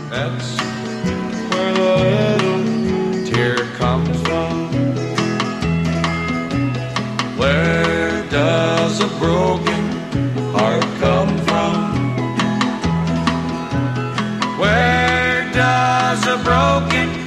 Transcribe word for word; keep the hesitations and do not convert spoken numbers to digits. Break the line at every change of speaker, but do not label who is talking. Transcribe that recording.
That's where the little tear comes from. Where does a broken heart come from? Where does a broken